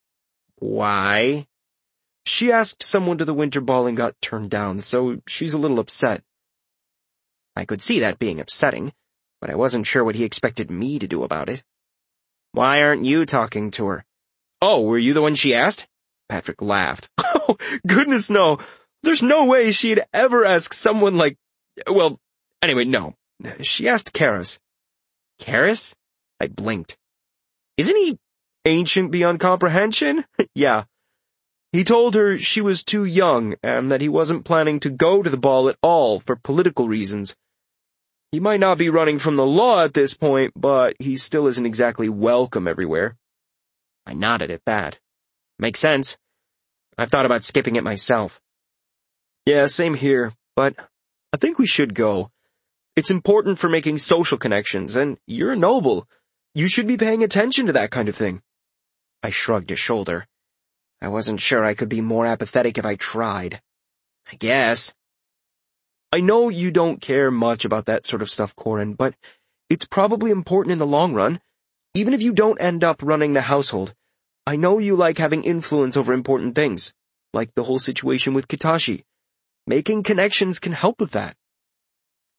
S1: "Why?" "She asked someone to the winter ball and got turned down, so she's a little upset." I could see that being upsetting, but I wasn't sure what he expected me to do about it. "Why aren't you talking to her?" "Oh, were you the one she asked?" Patrick laughed. "Oh, goodness no. There's no way she'd ever ask someone like... Well, anyway, no. She asked Karis." "Karis?" I blinked. "Isn't he ancient beyond comprehension?" "Yeah. He told her she was too young and that he wasn't planning to go to the ball at all for political reasons. He might not be running from the law at this point, but he still isn't exactly welcome everywhere." I nodded at that. "Makes sense. I've thought about skipping it myself." "Yeah, same here, but I think we should go. It's important for making social connections, and you're a noble. You should be paying attention to that kind of thing." I shrugged a shoulder. I wasn't sure I could be more apathetic if I tried. "I guess." "I know you don't care much about that sort of stuff, Corin, but it's probably important in the long run. Even if you don't end up running the household, I know you like having influence over important things, like the whole situation with Katashi. Making connections can help with that."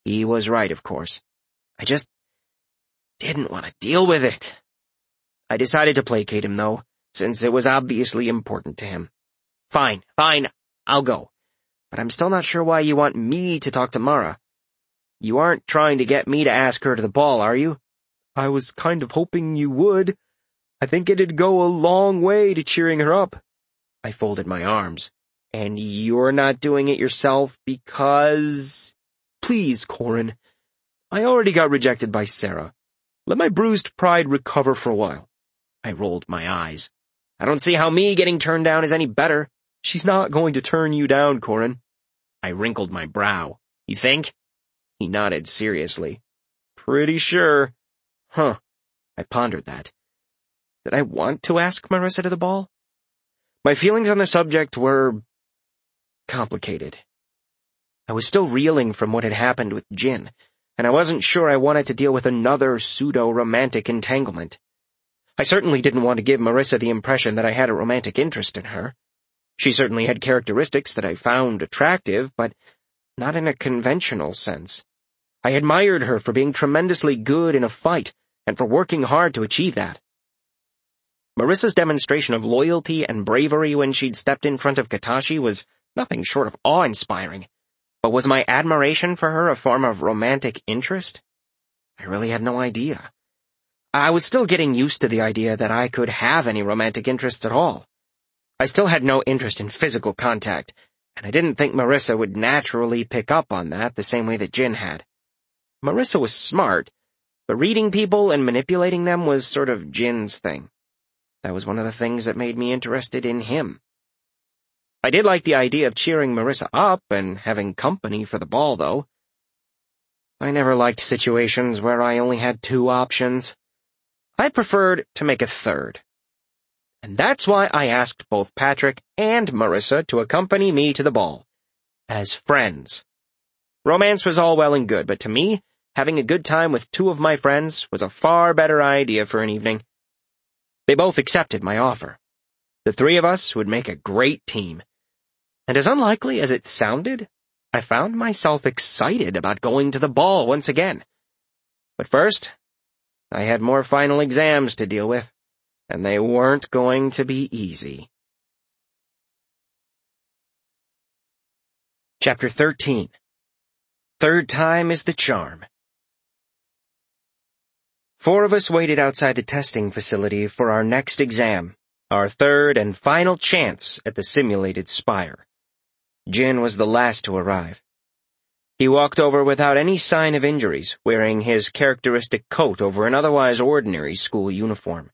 S1: He was right, of course. I just didn't want to deal with it. I decided to placate him, though, since it was obviously important to him. Fine, fine, I'll go. But I'm still not sure why you want me to talk to Mara. You aren't trying to get me to ask her to the ball, are you?
S4: I was kind of hoping you would. I think it'd go a long way to cheering her up.
S1: I folded my arms. And you're not doing it yourself because...
S4: Please, Corin. I already got rejected by Sarah. Let my bruised pride recover for a while.
S1: I rolled my eyes. I don't see how me getting turned down is any better.
S4: She's not going to turn you down, Corin.
S1: I wrinkled my brow. You think? He nodded seriously.
S4: Pretty sure.
S1: Huh. I pondered that. Did I want to ask Marissa to the ball? My feelings on the subject were complicated. I was still reeling from what had happened with Jin, and I wasn't sure I wanted to deal with another pseudo-romantic entanglement. I certainly didn't want to give Marissa the impression that I had a romantic interest in her. She certainly had characteristics that I found attractive, but not in a conventional sense. I admired her for being tremendously good in a fight, and for working hard to achieve that. Marissa's demonstration of loyalty and bravery when she'd stepped in front of Katashi was nothing short of awe-inspiring. But was my admiration for her a form of romantic interest? I really had no idea. I was still getting used to the idea that I could have any romantic interests at all. I still had no interest in physical contact, and I didn't think Marissa would naturally pick up on that the same way that Jin had. Marissa was smart, but reading people and manipulating them was sort of Jin's thing. That was one of the things that made me interested in him. I did like the idea of cheering Marissa up and having company for the ball, though. I never liked situations where I only had two options. I preferred to make a third. And that's why I asked both Patrick and Marissa to accompany me to the ball. As friends. Romance was all well and good, but to me, having a good time with two of my friends was a far better idea for an evening. They both accepted my offer. The three of us would make a great team. And as unlikely as it sounded, I found myself excited about going to the ball once again. But first, I had more final exams to deal with, and they weren't going to be easy. Chapter thirteen. Third time is the charm. Four of us waited outside the testing facility for our next exam, our third and final chance at the simulated spire. Jin was the last to arrive. He walked over without any sign of injuries, wearing his characteristic coat over an otherwise ordinary school uniform.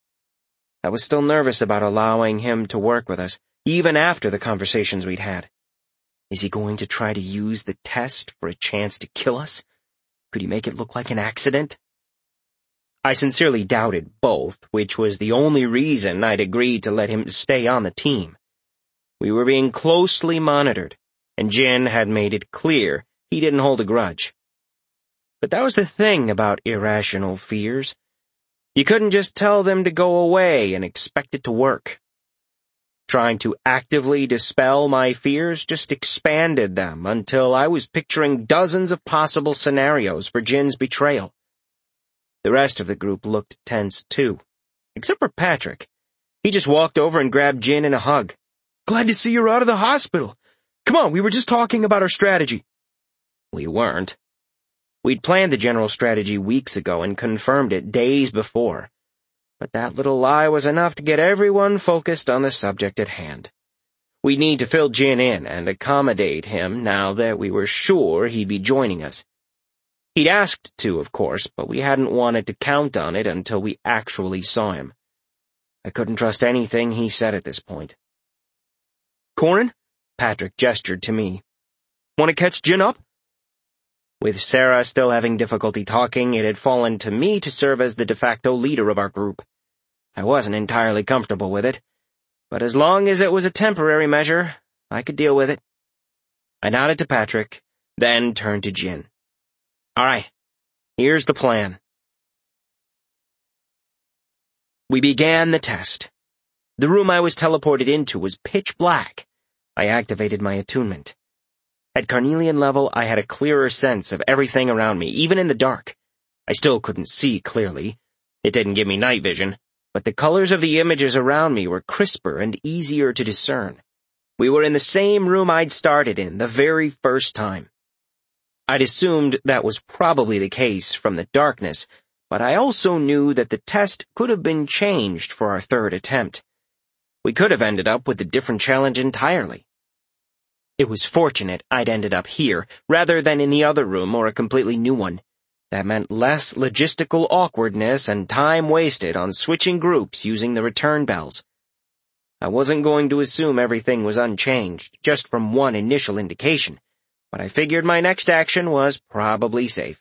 S1: I was still nervous about allowing him to work with us, even after the conversations we'd had. Is he going to try to use the test for a chance to kill us? Could he make it look like an accident? I sincerely doubted both, which was the only reason I'd agreed to let him stay on the team. We were being closely monitored, and Jin had made it clear he didn't hold a grudge. But that was the thing about irrational fears. You couldn't just tell them to go away and expect it to work. Trying to actively dispel my fears just expanded them until I was picturing dozens of possible scenarios for Jin's betrayal. The rest of the group looked tense too, except for Patrick. He just walked over and grabbed Jin in a hug.
S4: Glad to see you're out of the hospital. Come on, we were just talking about our strategy.
S1: We weren't. We'd planned the general strategy weeks ago and confirmed it days before. But that little lie was enough to get everyone focused on the subject at hand. We'd need to fill Jin in and accommodate him now that we were sure he'd be joining us. He'd asked to, of course, but we hadn't wanted to count on it until we actually saw him. I couldn't trust anything he said at this point.
S4: Corin?
S1: Patrick gestured to me.
S4: Want to catch Jin up?
S1: With Sarah still having difficulty talking, it had fallen to me to serve as the de facto leader of our group. I wasn't entirely comfortable with it, but as long as it was a temporary measure, I could deal with it. I nodded to Patrick, then turned to Jin. All right, here's the plan. We began the test. The room I was teleported into was pitch black. I activated my attunement. At carnelian level, I had a clearer sense of everything around me, even in the dark. I still couldn't see clearly. It didn't give me night vision, but the colors of the images around me were crisper and easier to discern. We were in the same room I'd started in the very first time. I'd assumed that was probably the case from the darkness, but I also knew that the test could have been changed for our third attempt. We could have ended up with a different challenge entirely. It was fortunate I'd ended up here, rather than in the other room or a completely new one. That meant less logistical awkwardness and time wasted on switching groups using the return bells. I wasn't going to assume everything was unchanged, just from one initial indication, but I figured my next action was probably safe.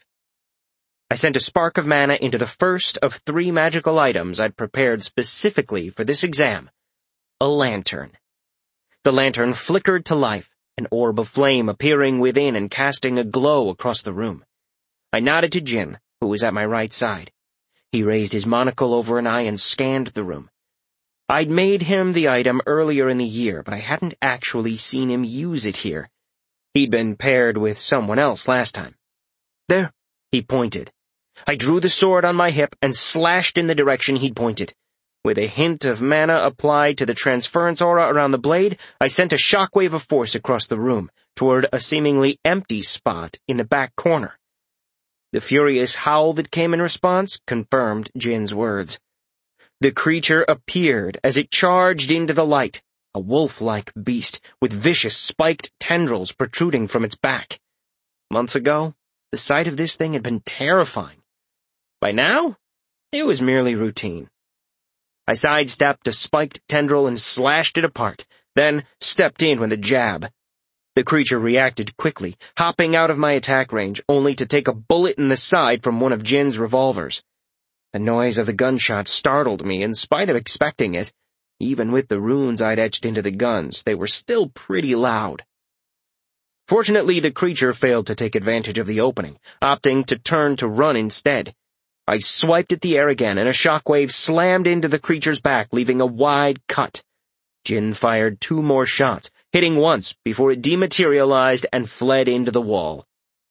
S1: I sent a spark of mana into the first of three magical items I'd prepared specifically for this exam, a lantern. The lantern flickered to life, an orb of flame appearing within and casting a glow across the room. I nodded to Jin, who was at my right side. He raised his monocle over an eye and scanned the room. I'd made him the item earlier in the year, but I hadn't actually seen him use it here. He'd been paired with someone else last time. There, he pointed. I drew the sword on my hip and slashed in the direction he'd pointed. With a hint of mana applied to the transference aura around the blade, I sent a shockwave of force across the room, toward a seemingly empty spot in the back corner. The furious howl that came in response confirmed Jin's words. The creature appeared as it charged into the light, a wolf-like beast with vicious spiked tendrils protruding from its back. Months ago, the sight of this thing had been terrifying. By now, it was merely routine. I sidestepped a spiked tendril and slashed it apart, then stepped in with a jab. The creature reacted quickly, hopping out of my attack range, only to take a bullet in the side from one of Jin's revolvers. The noise of the gunshot startled me in spite of expecting it. Even with the runes I'd etched into the guns, they were still pretty loud. Fortunately, the creature failed to take advantage of the opening, opting to turn to run instead. I swiped at the air again, and a shockwave slammed into the creature's back, leaving a wide cut. Jin fired two more shots, hitting once before it dematerialized and fled into the wall.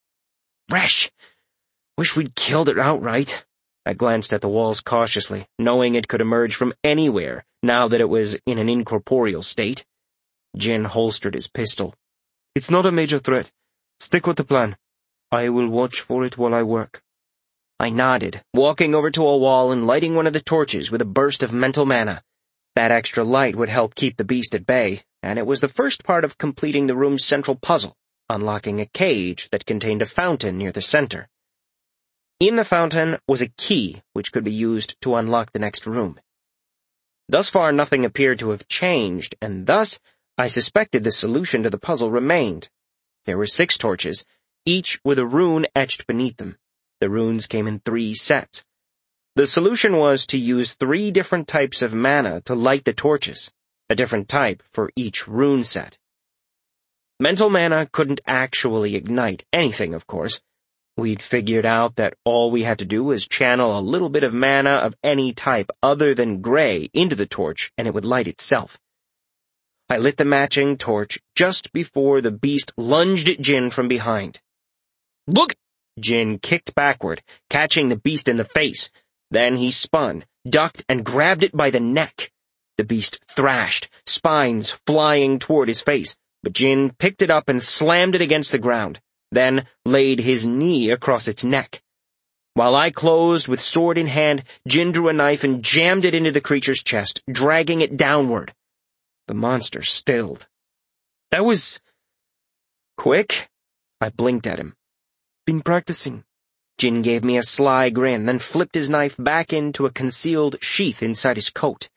S1: Resh! Wish we'd killed it outright. I glanced at the walls cautiously, knowing it could emerge from anywhere, now that it was in an incorporeal state. Jin holstered his pistol. It's not a major threat. Stick with the plan. I will watch for it while I work. I nodded, walking over to a wall and lighting one of the torches with a burst of mental mana. That extra light would help keep the beast at bay, and it was the first part of completing the room's central puzzle, unlocking a cage that contained a fountain near the center. In the fountain was a key which could be used to unlock the next room. Thus far nothing appeared to have changed, and thus I suspected the solution to the puzzle remained. There were six torches, each with a rune etched beneath them. The runes came in three sets. The solution was to use three different types of mana to light the torches, a different type for each rune set. Mental mana couldn't actually ignite anything, of course. We'd figured out that all we had to do was channel a little bit of mana of any type other than gray into the torch, and it would light itself. I lit the matching torch just before the beast lunged at Jin from behind. Look! Jin kicked backward, catching the beast in the face. Then he spun, ducked, and grabbed it by the neck. The beast thrashed, spines flying toward his face, but Jin picked it up and slammed it against the ground, then laid his knee across its neck. While I closed with sword in hand, Jin drew a knife and jammed it into the creature's chest, dragging it downward. The monster stilled. That was quick. I blinked at him. Been practicing. Jin gave me a sly grin, then flipped his knife back into a concealed sheath inside his coat.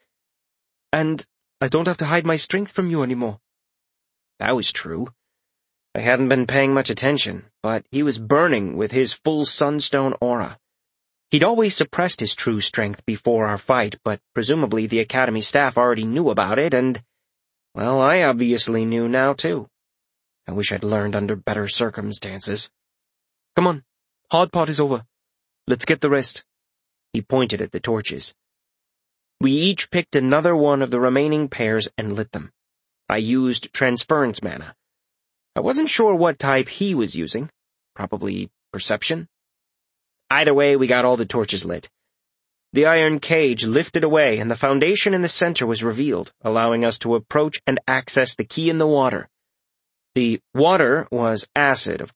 S1: And I don't have to hide my strength from you anymore. That was true. I hadn't been paying much attention, but he was burning with his full sunstone aura. He'd always suppressed his true strength before our fight, but presumably the Academy staff already knew about it, and, well, I obviously knew now too. I wish I'd learned under better circumstances. Come on, hard part is over. Let's get the rest. He pointed at the torches. We each picked another one of the remaining pairs and lit them. I used transference mana. I wasn't sure what type he was using. Probably perception. Either way, we got all the torches lit. The iron cage lifted away, and the foundation in the center was revealed, allowing us to approach and access the key in the water. The water was acid, of